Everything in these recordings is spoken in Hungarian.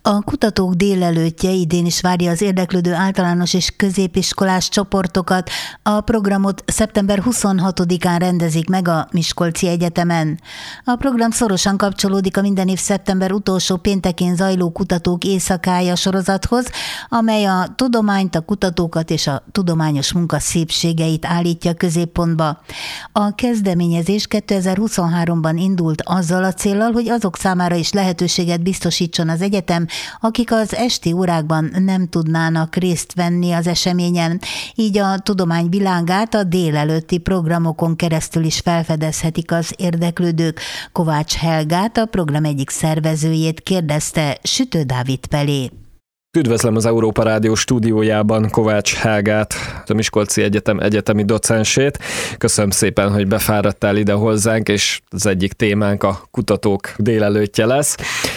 A kutatók délelőttje idén is várja az érdeklődő általános és középiskolás csoportokat. A programot szeptember 26-án rendezik meg a Miskolci Egyetemen. A program szorosan kapcsolódik a minden év szeptember utolsó péntekén zajló Kutatók Éjszakája sorozathoz, amely a tudományt, a kutatókat és a tudományos munka szépségeit állítja középpontba. A kezdeményezés 2023-ban indult azzal a céllal, hogy azok számára is lehetőséget biztosítson az egyetem, akik az esti órákban nem tudnának részt venni az eseményen. Így a tudomány világát a délelőtti programokon keresztül is felfedezhetik az érdeklődők. Kovács Helgát, a program egyik szervezőjét kérdezte Sütő Dávid Pelé. Üdvözlöm az Európa Rádió stúdiójában Kovács Helgát, a Miskolci Egyetem egyetemi docensét. Köszönöm szépen, hogy befáradtál ide hozzánk, és az egyik témánk a kutatók délelőttje lesz.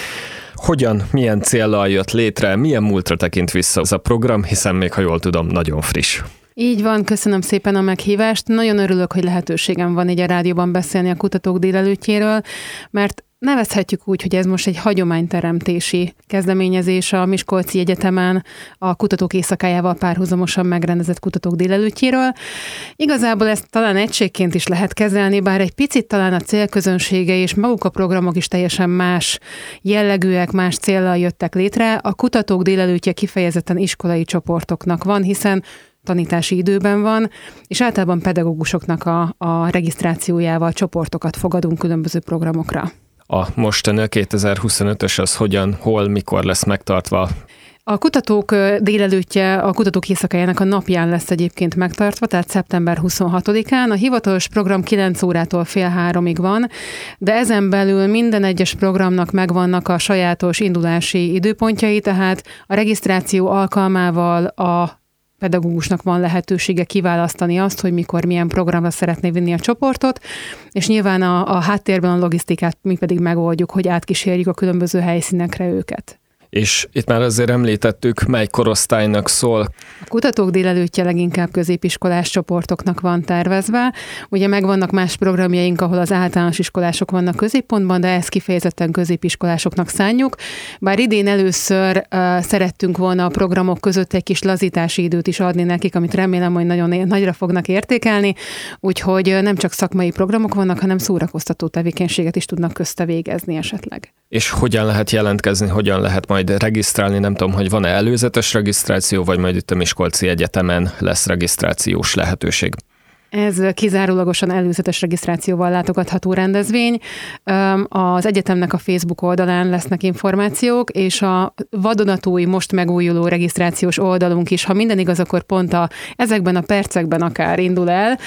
Hogyan, milyen céllal jött létre, milyen múltra tekint vissza az a program, hiszen még, ha jól tudom, nagyon friss. Így van, köszönöm szépen a meghívást. Nagyon örülök, hogy lehetőségem van így a rádióban beszélni a kutatók délelőttjéről, mert nevezhetjük úgy, hogy ez most egy hagyományteremtési kezdeményezés a Miskolci Egyetemen a Kutatók Éjszakájával párhuzamosan megrendezett Kutatók délelőttjéről. Igazából ezt talán egységként is lehet kezelni, bár egy picit talán a célközönsége és maguk a programok is teljesen más jellegűek, más céllal jöttek létre. A Kutatók délelőttje kifejezetten iskolai csoportoknak van, hiszen tanítási időben van, és általában pedagógusoknak a regisztrációjával csoportokat fogadunk különböző programokra. A mostani 2025-ös az hogyan, hol, mikor lesz megtartva? A kutatók délelőttje a Kutatók Éjszakájának a napján lesz egyébként megtartva, tehát szeptember 26-án. A hivatalos program 9 órától fél 3-ig van, de ezen belül minden egyes programnak megvannak a sajátos indulási időpontjai, tehát a regisztráció alkalmával a pedagógusnak van lehetősége kiválasztani azt, hogy mikor milyen programra szeretné vinni a csoportot, és nyilván a háttérben a logisztikát mi pedig megoldjuk, hogy átkísérjük a különböző helyszínekre őket. És itt már azért említettük, mely korosztálynak szól. A kutatók délelőttje leginkább középiskolás csoportoknak van tervezve. Ugye megvannak más programjaink, ahol az általános iskolások vannak középpontban, de ezt kifejezetten középiskolásoknak szánjuk. Bár idén először szerettünk volna a programok között egy kis lazítási időt is adni nekik, amit remélem, hogy nagyon nagyra fognak értékelni, úgyhogy nem csak szakmai programok vannak, hanem szórakoztató tevékenységet is tudnak közte végezni esetleg. És hogyan lehet jelentkezni, hogyan lehet majd regisztrálni? Nem tudom, hogy van-e előzetes regisztráció, vagy majd itt a Miskolci Egyetemen lesz regisztrációs lehetőség. Ez kizárólagosan előzetes regisztrációval látogatható rendezvény. Az egyetemnek a Facebook oldalán lesznek információk, és a vadonatúj, most megújuló regisztrációs oldalunk is, ha minden igaz, akkor pont ezekben a percekben akár indul el,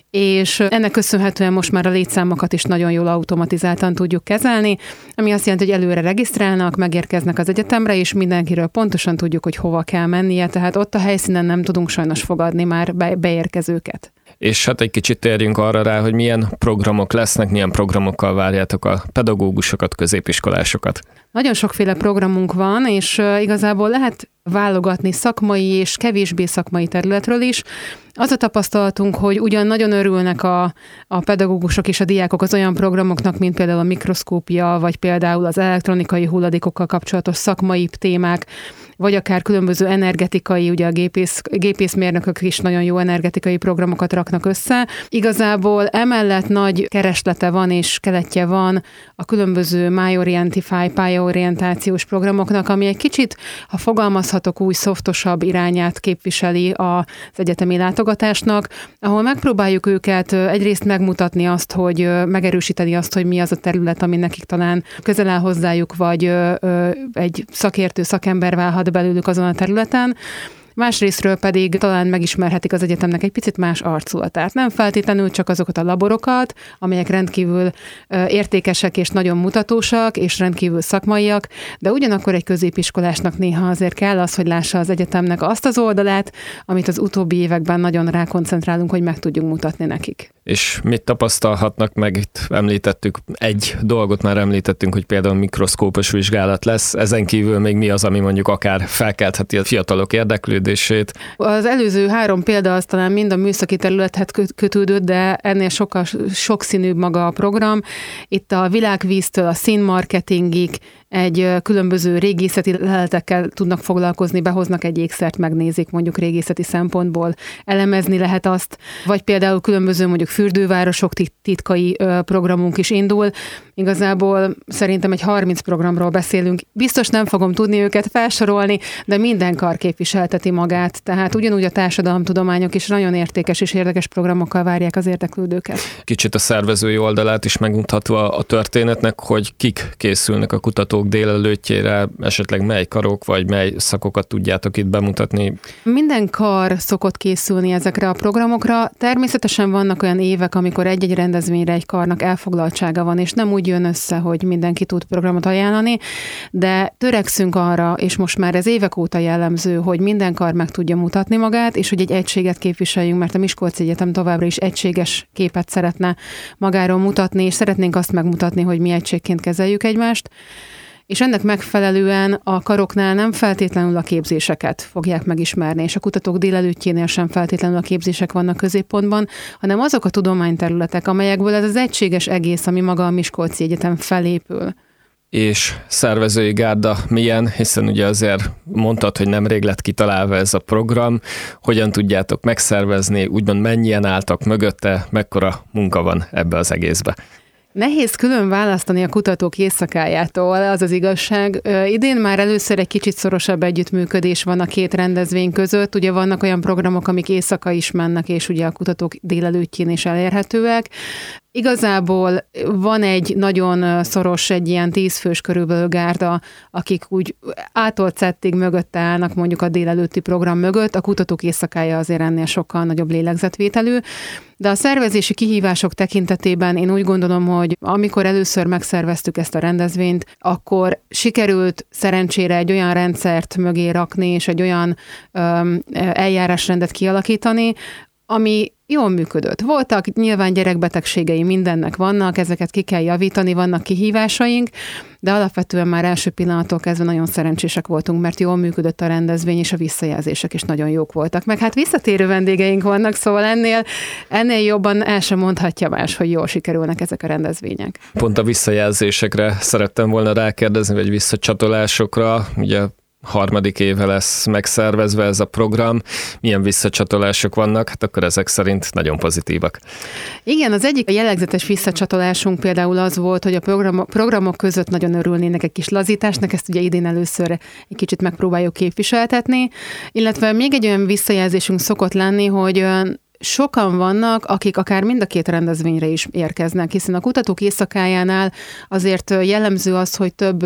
és ennek köszönhetően most már a létszámokat is nagyon jól automatizáltan tudjuk kezelni, ami azt jelenti, hogy előre regisztrálnak, megérkeznek az egyetemre, és mindenkiről pontosan tudjuk, hogy hova kell mennie, tehát ott a helyszínen nem tudunk sajnos fogadni már beérkezőket. És hát egy kicsit térjünk arra rá, hogy milyen programok lesznek, milyen programokkal várjátok a pedagógusokat, középiskolásokat. Nagyon sokféle programunk van, és igazából lehet válogatni szakmai és kevésbé szakmai területről is. Az a tapasztalatunk, hogy ugyan nagyon örülnek a pedagógusok és a diákok az olyan programoknak, mint például a mikroszkópia, vagy például az elektronikai hulladékokkal kapcsolatos szakmai témák, vagy akár különböző energetikai, ugye a gépészmérnökök is nagyon jó energetikai programokat raknak össze. Igazából emellett nagy kereslete van és keletje van a különböző MyOrientify, pályaorientációs programoknak, ami egy kicsit, ha fogalmazhatok, új, szoftosabb irányát képviseli az egyetemi látogatásnak, ahol megpróbáljuk őket egyrészt megmutatni azt, hogy megerősíteni azt, hogy mi az a terület, ami nekik talán közel áll hozzájuk, vagy egy szakértő, szakember válhat belőlük azon a területen. Másrésztről pedig talán megismerhetik az egyetemnek egy picit más arculatát. Nem feltétlenül csak azokat a laborokat, amelyek rendkívül értékesek és nagyon mutatósak, és rendkívül szakmaiak, de ugyanakkor egy középiskolásnak néha azért kell az, hogy lássa az egyetemnek azt az oldalát, amit az utóbbi években nagyon rákoncentrálunk, hogy meg tudjunk mutatni nekik. És mit tapasztalhatnak meg? Itt említettük, egy dolgot már említettünk, hogy például mikroszkópos vizsgálat lesz. Ezen kívül még mi az, ami mondjuk akár felkeltheti a fiatalok érdeklődését? Az előző 3 példa az talán mind a műszaki területhez kötődött, de ennél sokkal sokszínűbb maga a program. Itt a világvíztől a színmarketingig egy különböző régészeti leletekkel tudnak foglalkozni, behoznak egy ékszert, megnézik mondjuk régészeti szempontból, elemezni lehet azt, vagy például különböző mondjuk fürdővárosok titkai programunk is indul. Igazából szerintem egy 30 programról beszélünk. Biztos nem fogom tudni őket felsorolni, de minden kar képviselteti magát. Tehát ugyanúgy a társadalomtudományok is nagyon értékes és érdekes programokkal várják az érdeklődőket. Kicsit a szervezői oldalát is megmutatva a történetnek, hogy kik készülnek a kutatók délelőttjére, esetleg mely karok vagy mely szakokat tudjátok itt bemutatni? Minden kar szokott készülni ezekre a programokra. Természetesen vannak olyan évek, amikor egy-egy rendezvényre egy karnak elfoglaltsága van, és nem úgy jön össze, hogy mindenki tud programot ajánlani, de törekszünk arra, és most már ez évek óta jellemző, hogy minden kar meg tudja mutatni magát, és hogy egy egységet képviseljünk, mert a Miskolci Egyetem továbbra is egységes képet szeretne magáról mutatni, és szeretnénk azt megmutatni, hogy mi egységként kezeljük egymást. És ennek megfelelően a karoknál nem feltétlenül a képzéseket fogják megismerni, és a kutatók délelőttjénél sem feltétlenül a képzések vannak középpontban, hanem azok a tudományterületek, amelyekből ez az egységes egész, ami maga a Miskolci Egyetem felépül. És szervezői gárda milyen, hiszen ugye azért mondtad, hogy nemrég lett kitalálva ez a program, hogyan tudjátok megszervezni, úgymond mennyien álltak mögötte, mekkora munka van ebbe az egészbe? Nehéz külön választani a kutatók éjszakájától, az az igazság. Idén már először egy kicsit szorosabb együttműködés van a két rendezvény között. Ugye vannak olyan programok, amik éjszaka is mennek, és ugye a kutatók délelőttjén is elérhetőek. Igazából van egy nagyon szoros, egy ilyen 10 fős körülbelül gárda, akik úgy ától Z-ig mögötte állnak mondjuk a délelőtti program mögött. A kutatók éjszakája azért ennél sokkal nagyobb lélegzetvételű. De a szervezési kihívások tekintetében én úgy gondolom, hogy amikor először megszerveztük ezt a rendezvényt, akkor sikerült szerencsére egy olyan rendszert mögé rakni, és egy olyan eljárásrendet kialakítani, ami jól működött. Voltak nyilván gyerekbetegségei, mindennek vannak, ezeket ki kell javítani, vannak kihívásaink, de alapvetően már első pillanattól kezdve nagyon szerencsések voltunk, mert jól működött a rendezvény, és a visszajelzések is nagyon jók voltak. Meg hát visszatérő vendégeink vannak, szóval ennél jobban el sem mondhatja más, hogy jól sikerülnek ezek a rendezvények. Pont a visszajelzésekre szerettem volna rákérdezni, vagy visszacsatolásokra, ugye harmadik éve lesz megszervezve ez a program. Milyen visszacsatolások vannak? Hát akkor ezek szerint nagyon pozitívak. Igen, az egyik jellegzetes visszacsatolásunk például az volt, hogy a programok között nagyon örülnének egy kis lazításnak, ezt ugye idén először egy kicsit megpróbáljuk képviseltetni, illetve még egy olyan visszajelzésünk szokott lenni, hogy sokan vannak, akik akár mind a két rendezvényre is érkeznek, hiszen a kutatók éjszakájánál azért jellemző az, hogy több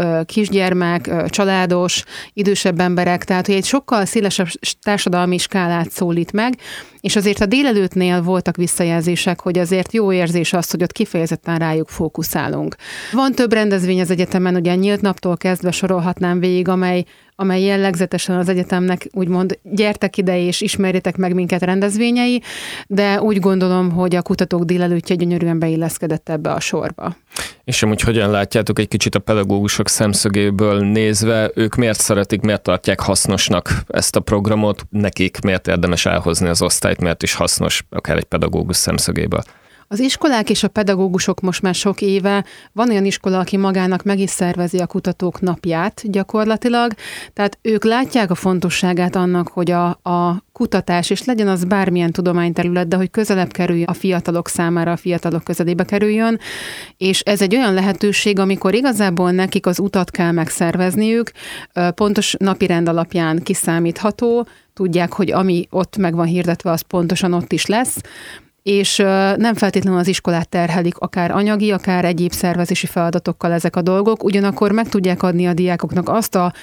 kisgyermek, családos, idősebb emberek, tehát hogy egy sokkal szélesebb társadalmi skálát szólít meg, és azért a délelőttnél voltak visszajelzések, hogy azért jó érzés az, hogy ott kifejezetten rájuk fókuszálunk. Van több rendezvény az egyetemen, ugye Nyílt Naptól kezdve sorolhatnám végig, amely jellegzetesen az egyetemnek úgymond gyertek ide és ismerjetek meg minket rendezvényei, de úgy gondolom, hogy a kutatók délelőttje gyönyörűen beilleszkedett ebbe a sorba. És amúgy hogyan látjátok egy kicsit a pedagógusok szemszögéből nézve, ők miért szeretik, miért tartják hasznosnak ezt a programot, nekik miért érdemes elhozni az osztályt, miért is hasznos akár egy pedagógus szemszögéből? Az iskolák és a pedagógusok most már sok éve, van olyan iskola, aki magának meg is szervezi a kutatók napját gyakorlatilag, tehát ők látják a fontosságát annak, hogy a kutatás, és legyen az bármilyen tudományterület, de hogy közelebb kerüljön a fiatalok számára, a fiatalok közelébe kerüljön, és ez egy olyan lehetőség, amikor igazából nekik az utat kell megszervezniük, pontos napirend alapján kiszámítható, tudják, hogy ami ott meg van hirdetve, az pontosan ott is lesz, és nem feltétlenül az iskolát terhelik akár anyagi, akár egyéb szervezési feladatokkal ezek a dolgok, ugyanakkor meg tudják adni a diákoknak azt a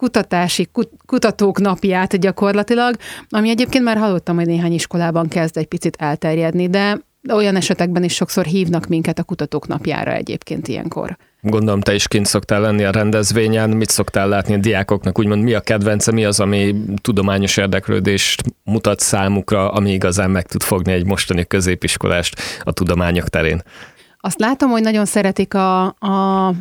kutatók napját gyakorlatilag, ami egyébként már hallottam, hogy néhány iskolában kezd egy picit elterjedni, de olyan esetekben is sokszor hívnak minket a kutatók napjára egyébként ilyenkor. Gondolom, te is kint szoktál lenni a rendezvényen, mit szoktál látni a diákoknak, úgymond mi a kedvence, mi az, ami tudományos érdeklődést mutat számukra, ami igazán meg tud fogni egy mostani középiskolást a tudományok terén? Azt látom, hogy nagyon szeretik a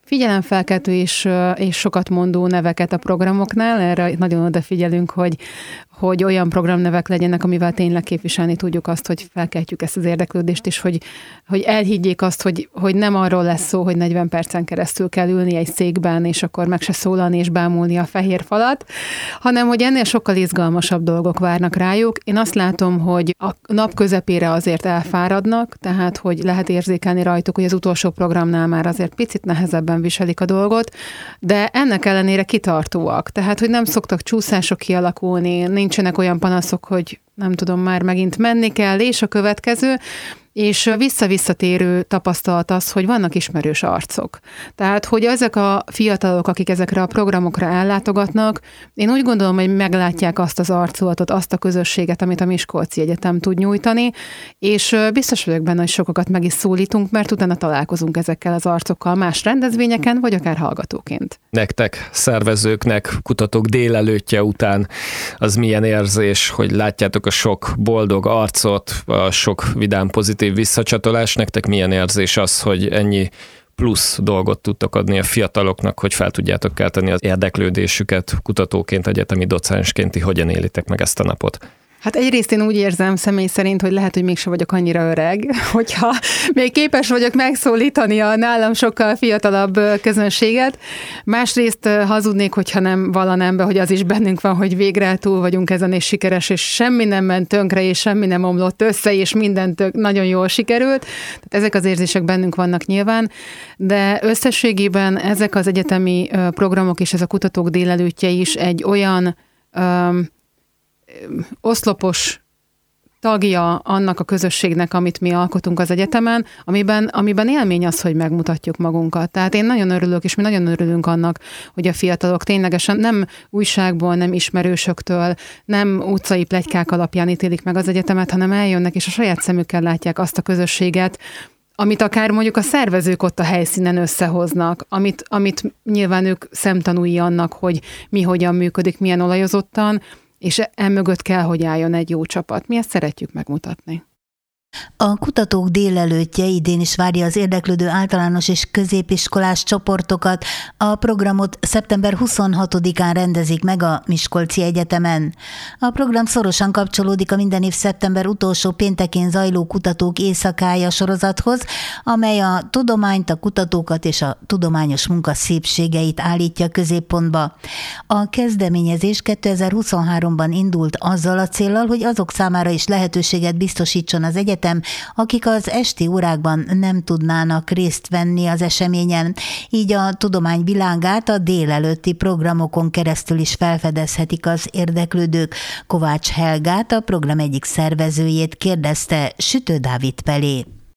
figyelemfelkeltő és sokat mondó neveket a programoknál. Erre nagyon odafigyelünk, hogy olyan programnevek legyenek, amivel tényleg képviselni tudjuk azt, hogy felkeltjük ezt az érdeklődést, és hogy elhiggyék azt, hogy nem arról lesz szó, hogy 40 percen keresztül kell ülni egy székben, és akkor meg se szólalni és bámulni a fehér falat, hanem hogy ennél sokkal izgalmasabb dolgok várnak rájuk. Én azt látom, hogy a nap közepére azért elfáradnak, tehát hogy lehet érzékelni rajtuk, hogy az utolsó programnál már azért picit nehezebben viselik a dolgot, de ennek ellenére kitartóak. Tehát, hogy nem szoktak csúszások kialakulni, nincsenek olyan panaszok, hogy nem tudom, már megint menni kell, és a következő, és vissza-visszatérő tapasztalat az, hogy vannak ismerős arcok. Tehát, hogy ezek a fiatalok, akik ezekre a programokra ellátogatnak, én úgy gondolom, hogy meglátják azt az arculatot, azt a közösséget, amit a Miskolci Egyetem tud nyújtani, és biztos vagyok benne, hogy sokakat meg is szólítunk, mert utána találkozunk ezekkel az arcokkal más rendezvényeken, vagy akár hallgatóként. Nektek, szervezőknek, kutatók délelőttje után az milyen érzés, hogy látjátok a sok boldog arcot, a sok vidám pozitív visszacsatolás, nektek milyen érzés az, hogy ennyi plusz dolgot tudtok adni a fiataloknak, hogy fel tudjátok kelteni az érdeklődésüket kutatóként, egyetemi docensként, ti hogyan élitek meg ezt a napot? Hát egyrészt én úgy érzem személy szerint, hogy lehet, hogy mégsem vagyok annyira öreg, hogyha még képes vagyok megszólítani a nálam sokkal fiatalabb közönséget. Másrészt hazudnék, hogyha nem vallanám be, hogy az is bennünk van, hogy végre túl vagyunk ezen, és sikeres, és semmi nem ment tönkre, és semmi nem omlott össze, és mindent nagyon jól sikerült. Tehát ezek az érzések bennünk vannak nyilván, de összességében ezek az egyetemi programok és ez a kutatók délelőttje is egy olyan oszlopos tagja annak a közösségnek, amit mi alkotunk az egyetemen, amiben élmény az, hogy megmutatjuk magunkat. Tehát én nagyon örülök, és mi nagyon örülünk annak, hogy a fiatalok ténylegesen nem újságból, nem ismerősöktől, nem utcai pletykák alapján ítélik meg az egyetemet, hanem eljönnek, és a saját szemükkel látják azt a közösséget, amit akár mondjuk a szervezők ott a helyszínen összehoznak, amit nyilván ők szemtanúi annak, hogy mi hogyan működik, milyen olajozottan, és emögött kell, hogy álljon egy jó csapat. Mi ezt szeretjük megmutatni. A kutatók délelőttje idén is várja az érdeklődő általános és középiskolás csoportokat. A programot szeptember 26-án rendezik meg a Miskolci Egyetemen. A program szorosan kapcsolódik a minden év szeptember utolsó péntekén zajló Kutatók Éjszakája sorozathoz, amely a tudományt, a kutatókat és a tudományos munka szépségeit állítja középpontba. A kezdeményezés 2023-ban indult azzal a céllal, hogy azok számára is lehetőséget biztosítson az egyetem, akik az esti órákban nem tudnának részt venni az eseményen. Így a tudomány világát a délelőtti programokon keresztül is felfedezhetik az érdeklődők. Kovács Helgát, a program egyik szervezőjét kérdezte Sütő Dávid Pelé.